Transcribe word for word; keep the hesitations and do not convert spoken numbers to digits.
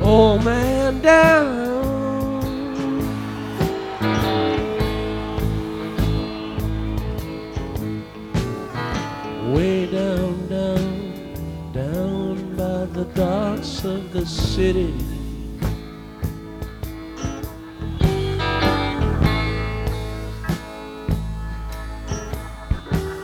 old man down. Way down, down, down by the docks of the city.